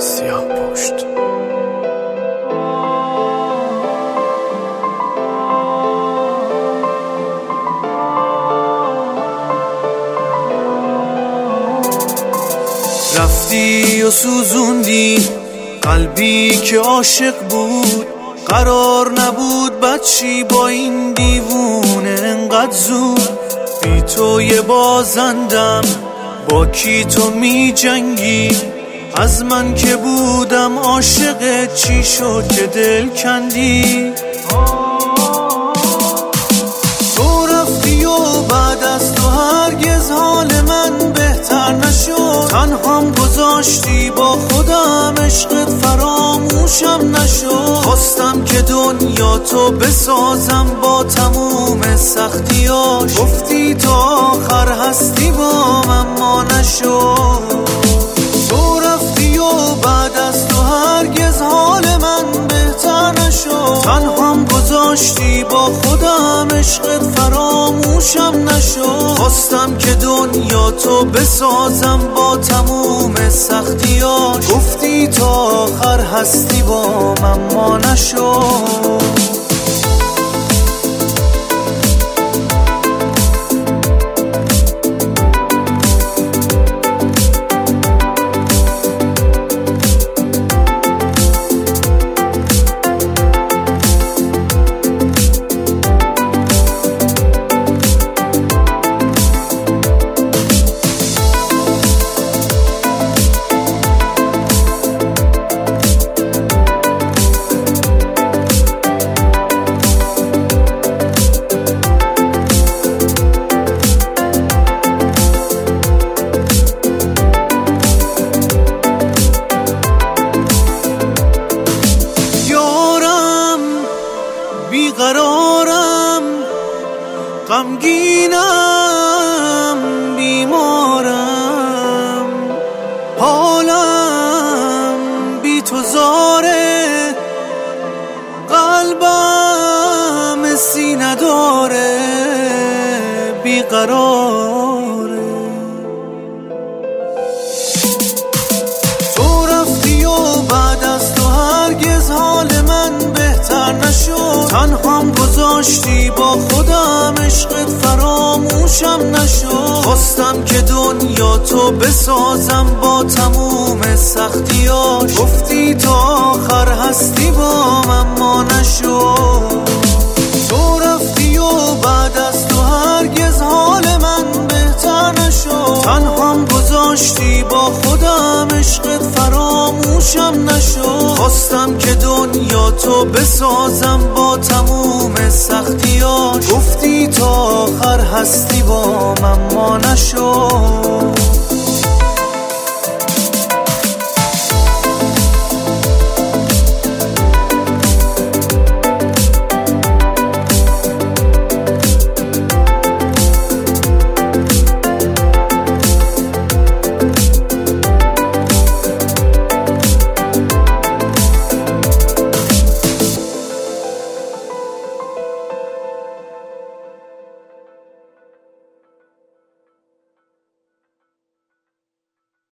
سیاه پشت. رفتی و سوزوندی قلبی که عاشق بود، قرار نبود بچی با این دیوونه انقدر زود. بی تو یه بازندم، با کی تو می جنگی؟ از من که بودم عاشق، چی شد که دل کندی؟ تو رفتی و بعد از تو هرگز حال من بهتر نشد. تنهام گذاشتی با خودم، عشقت فراموشم نشد. خواستم که دنیا تو بسازم با تموم سختیاش. گفتی تا آخر هستی با من، اما نشد. تو رفتی و بعد از تو هرگز حال من بهتر نشد. تنهام گذاشتی با خودم، عشقت فراموشم نشد. خواستم که دنیا تو بسازم با تموم سختیاش. گفتی تا آخر هستی با من، اما نشد. بیقرارم، غمگینم، بیمارم، حالم بی تو زاره، قلبم سینه داره، بیقراره. تو رفتی و بعد از تو هرگز حال من بهتر نشد. تنهام گذاشتی با خودم، عشقت فراموشم نشد. خواستم که دنیا تو بسازم با تموم سختیاش. گفتی تا آخر هستی با من، اما نشد. تو رفتی و بعد از تو هرگز حال من بهتر نشد. تنهام گذاشتی با خودم، عشقت فراموشم نشد. خواستم که دنیا تو بسازم با تموم سختیاش. گفتی تا آخر هستی با من، اما نشد.